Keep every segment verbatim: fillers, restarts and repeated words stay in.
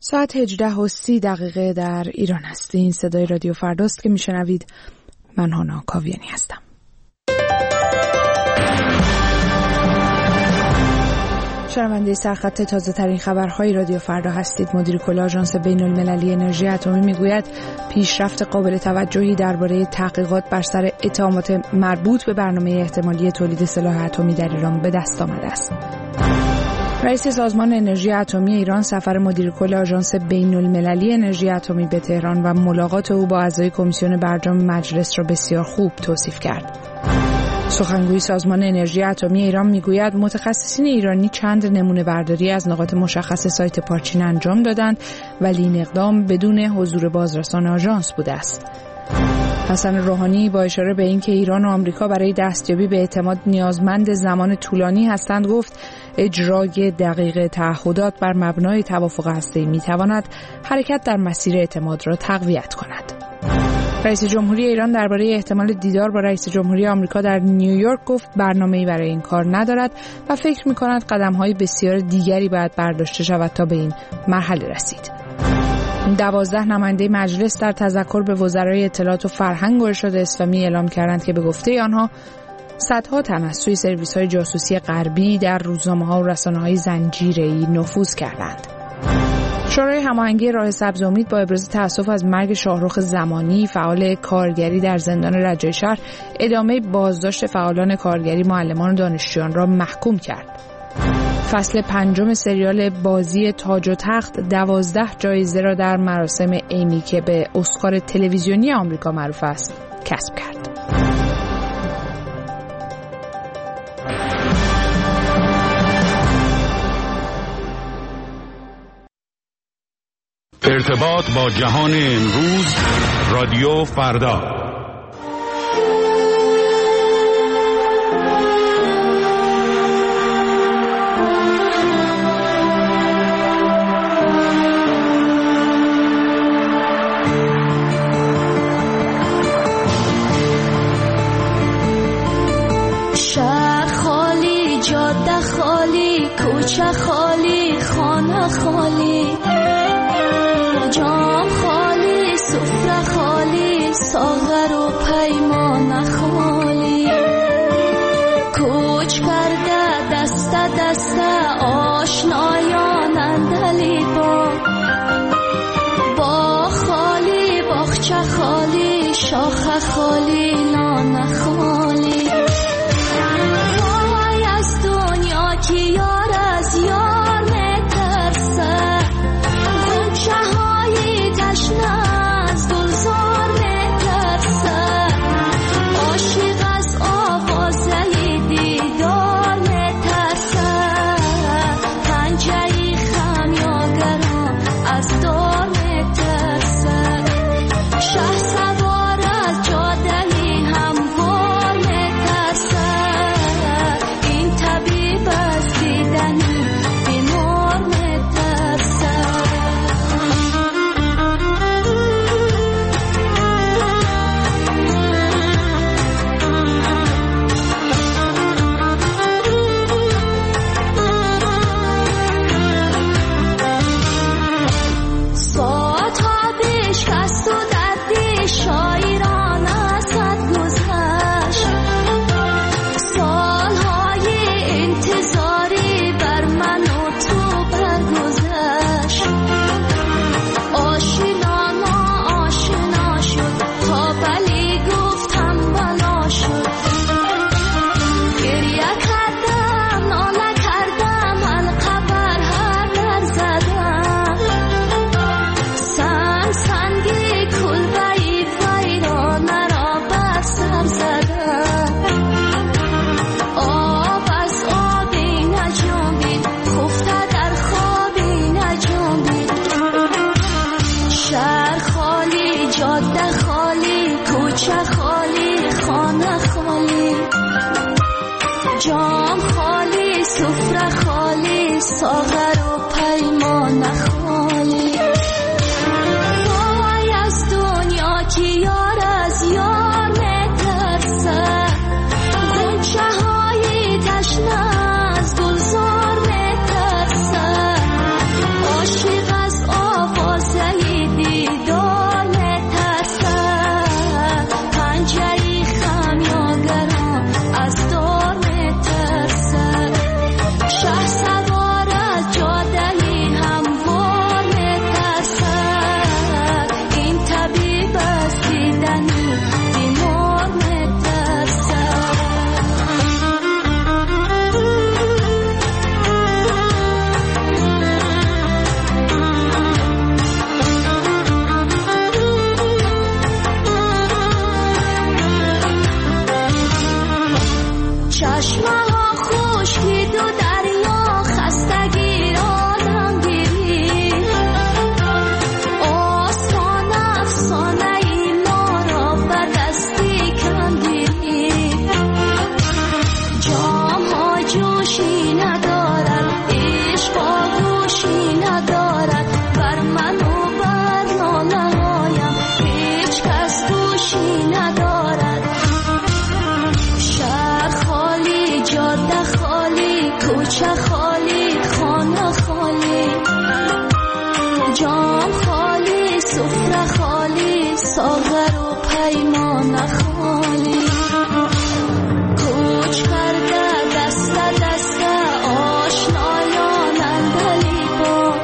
ساعت هجده و سی دقیقه در ایران هست. این صدای رادیو فرداست که میشنوید. من هانا کاویانی هستم. شنونده سرخط تازه ترین خبرهای رادیو فردا هستید. مدیر کل آژانس بین المللی انرژی اتمی میگوید پیشرفت قابل توجهی درباره تحقیقات بر سر اتهامات مربوط به برنامه احتمالی تولید سلاح اتمی در ایران به دست آمده است. رئیس سازمان انرژی اتمی ایران سفر مدیر کل آژانس بین المللی انرژی اتمی به تهران و ملاقات او با اعضای کمیسیون برجام مجلس را بسیار خوب توصیف کرد. سخنگوی سازمان انرژی اتمی ایران میگوید متخصصین ایرانی چند نمونه برداری از نقاط مشخص سایت پارچین انجام دادند ولی این اقدام بدون حضور بازرسان آژانس بوده است. حسن روحانی با اشاره به اینکه ایران و آمریکا برای دستیابی به اعتماد نیازمند زمان طولانی هستند گفت اجرای دقیق تعهدات بر مبنای توافق هسته‌ای میتواند حرکت در مسیر اعتماد را تقویت کند. رئیس جمهوری ایران درباره احتمال دیدار با رئیس جمهوری آمریکا در نیویورک گفت برنامه‌ای برای این کار ندارد و فکر می‌کند قدم‌های بسیار دیگری باید برداشته شود تا به این مرحله رسید. دوازده نماینده مجلس در تذکر به وزرای اطلاعات و فرهنگ و ارشاد اسلامی اعلام کردند که به گفته آنها صدها تن از سوی سرویس‌های جاسوسی غربی در روزنامه‌ها و رسانه‌های زنجیره‌ای نفوذ کردند. شورای هماهنگی راه سبز امید با ابراز تأسف از مرگ شاهرخ زمانی فعال کارگری در زندان رجای شهر ادامه بازداشت فعالان کارگری، معلمان و دانشجویان را محکوم کرد. فصل پنجم سریال بازی تاج و تخت دوازده جایزه را در مراسم ایمی که به اسکار تلویزیونی آمریکا معروف است کسب کرد. ارتباط با جهان امروز، رادیو فردا. شهر خالی، جاده خالی، کوچه خالی، خانه خالی، جام خالی، سفره خالی، ساغر و پیمان خالی، کوچ کرده دست دست آشنایان اندلی با با خالی، باغچه خالی، شاخه خالی، نان خالی. وای از دنیا که یار از یار میترسه، غنچه های تشنه از گلزار میترسه، عاشق از آوازه دیدار میترسه. جام خالی سفره خالی ساغر و پیمان خالی کوچ کرده دست دست آشنایان اندلی با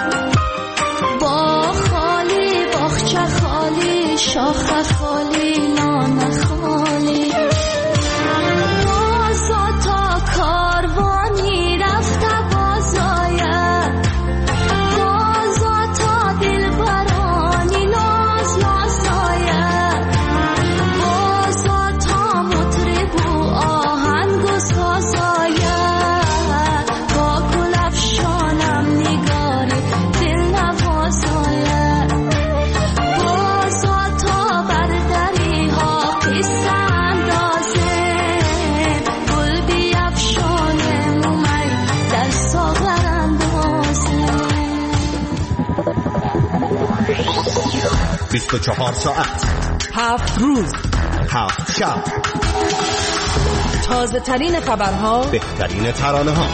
با خالی باغچه خالی شاخه خالی نان خالی بازا تا کاروانی رفته بازایه بازا تا دلبرانی ناز ناز دایه بازا تا مطرب و آهنگ و سازایه با گل افشانم نگاری دل نوازایه بازا تا بر دری ها قصه اندازه گل بیفشانه مومی در ساغر اندازه بیست و چهار ساعت هفت روز هفت شب تازه ترین خبرها بهترین ترانه ها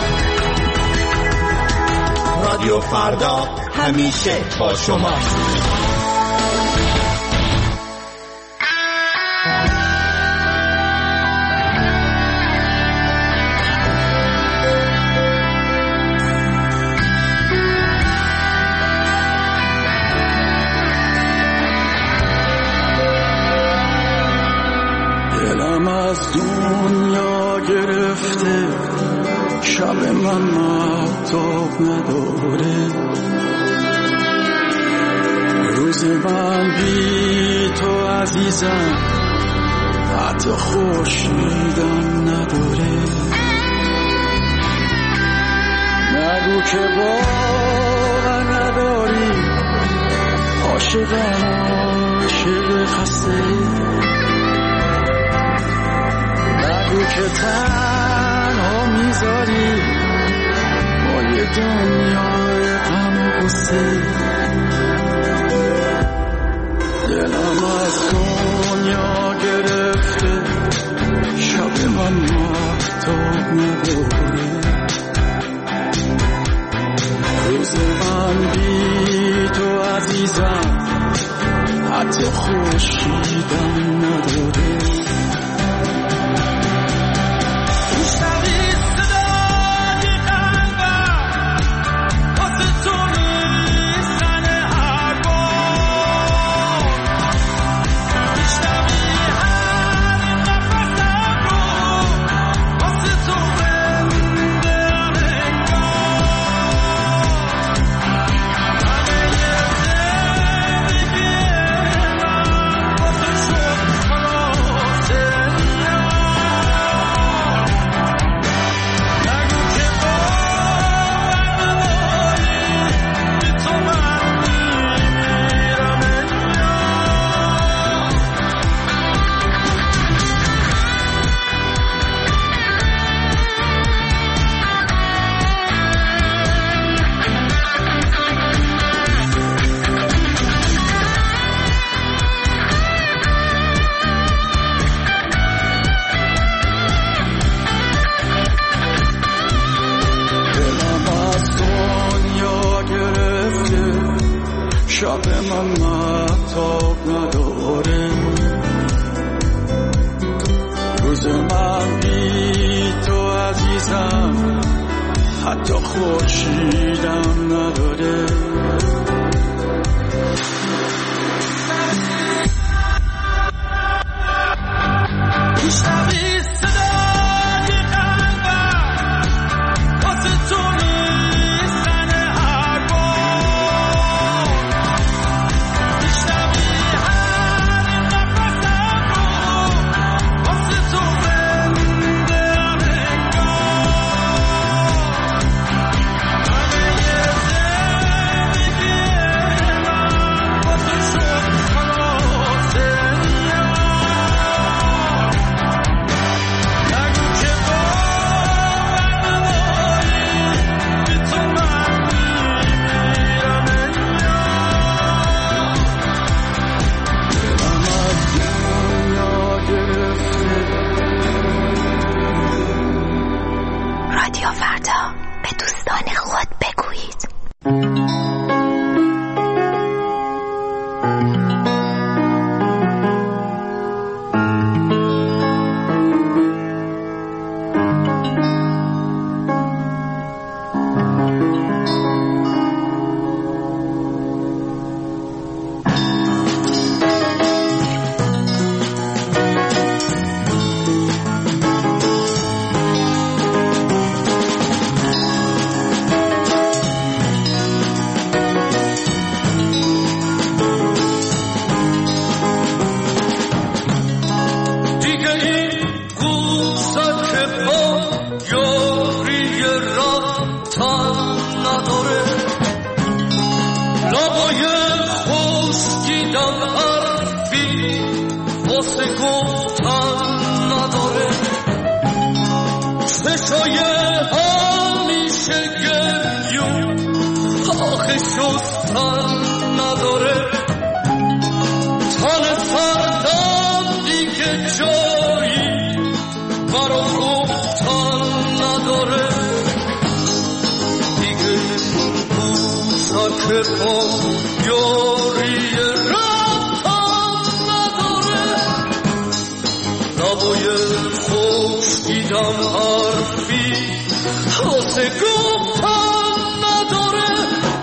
رادیو فردا همیشه با شما. دلم از دنیا گرفته شب من مهتاب نداره روز من بی تو عزیزم حتی خورشیدم نداره نگو که باور نداری عاشقم عاشق خسته نگو که تنها میذاری با یه دنیای غم و غصه دلم از دنیا گرفته شب من مهتاب نداره روز من بی تو عزیزم حتی خورشیدم نداره شب من مهتاب نداره روز من بی تو عزیزم حتی خورشیدم نداره گفتن نداره، چشای همیشه گریون آخه شستن نداره، تن سردم دیگه جایی برا گفتن نداره، دیگه بوسک پا یاری رفتن نداره، لبای خشکیدم حرفی واسه گفتن نداره،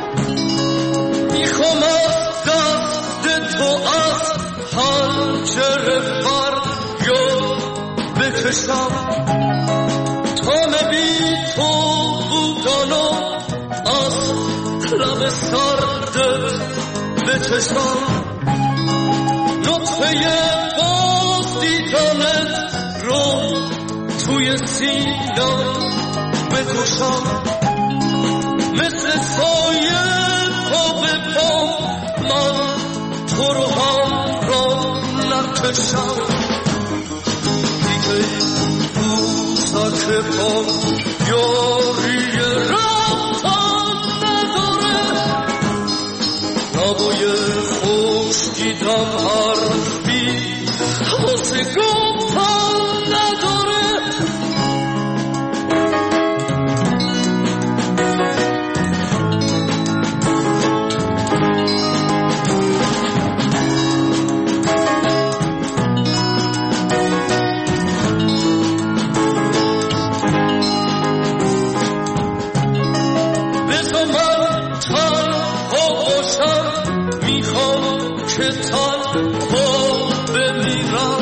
میخوام از دست تو از پنجره فریاد بکشم، تا بی تو بودنو از لب سردت بچشم، نطفه باز دیدنت رو توی سینم بکشم، مثل سایه پا به پا من تو رو همراه نکشم، دیگه بوسک پا یاری رفتن نداره، لبای خشکیدم حرفی واسه گفتن نداره. که تنها بمیرم،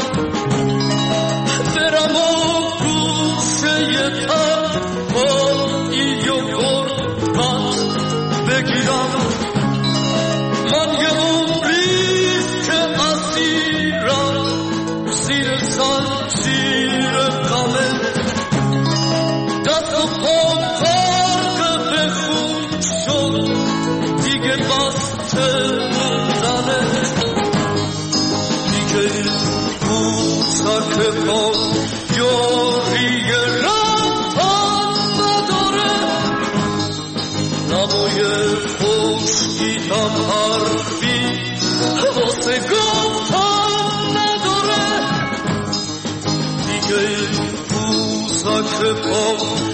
برم و گوشه تنهایی و غربت بگیرم، من یه عمریست که اسیرم زیر زنجیر غمه، دست و پام غرق به خون شد دیگه بسته موندنه، بوسک پا یاری رفتن نداره، لبای خشکیدم حرفی واسه گفتن نداره، دیگه بوسک پا